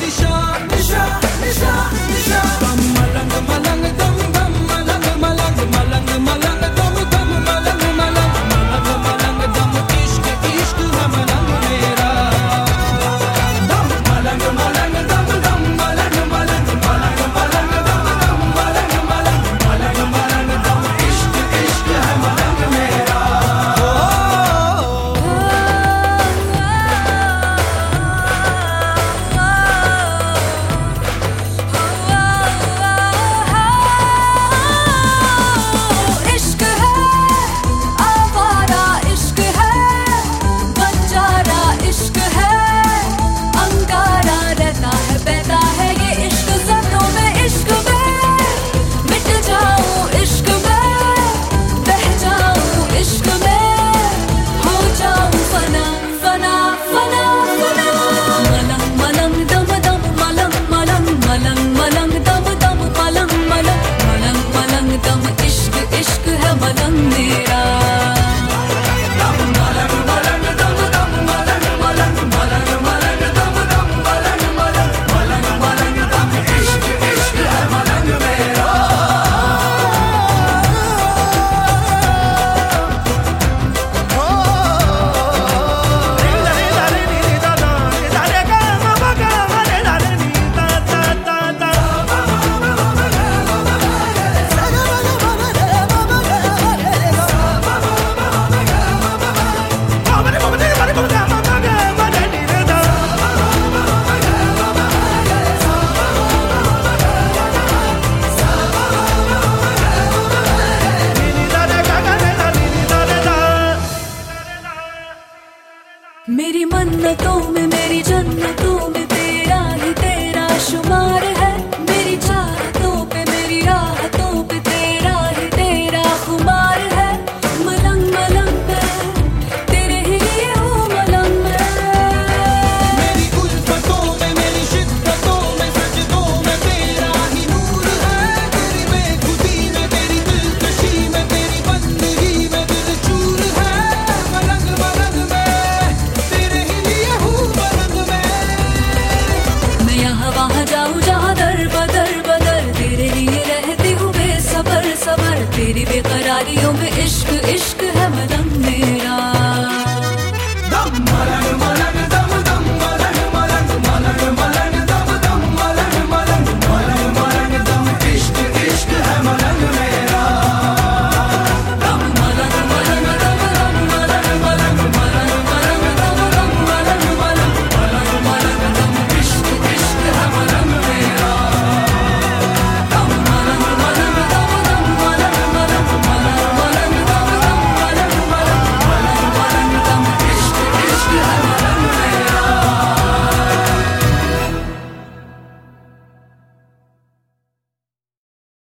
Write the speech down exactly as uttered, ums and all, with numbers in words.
निशा निशा निशा निशा दम मलंग मलंग दम दम मलंग मलंग मलंग मलंग दम दम मलंग मलंग मलंग मलंग दम इश्क इश्क है मलंग मेरा दम मलंग मलंग दम दम मलंग मलंग मलंग मलंग दम दम मलंग मलंग मलंग मलंग दम इश्क इश्क है मलंग मेरा। मेरी मन्नतों में मेरी जन्नतों में तेरा ही तेरा शुमार है। मेरी चाहतों पे मेरी राहतों पे तेरा ही तेरा खुमार है। मलंग मलंग मैं तेरे ही लिए हूँ मलंग मैं। मेरी उल्फतों में मेरी शिद्दतों में सजदों में तेरा ही नूर है। तेरी बेखुदी में तेरी दिलकशी में तेरी बंदगी में दिल चूर है। मलंग मलंग मैं वहाँ जाऊँ जहाँ दर बदर बदर तेरे लिए रहती हूँ बेसबर सबर। तेरी बेकरारियों में इश्क इश्क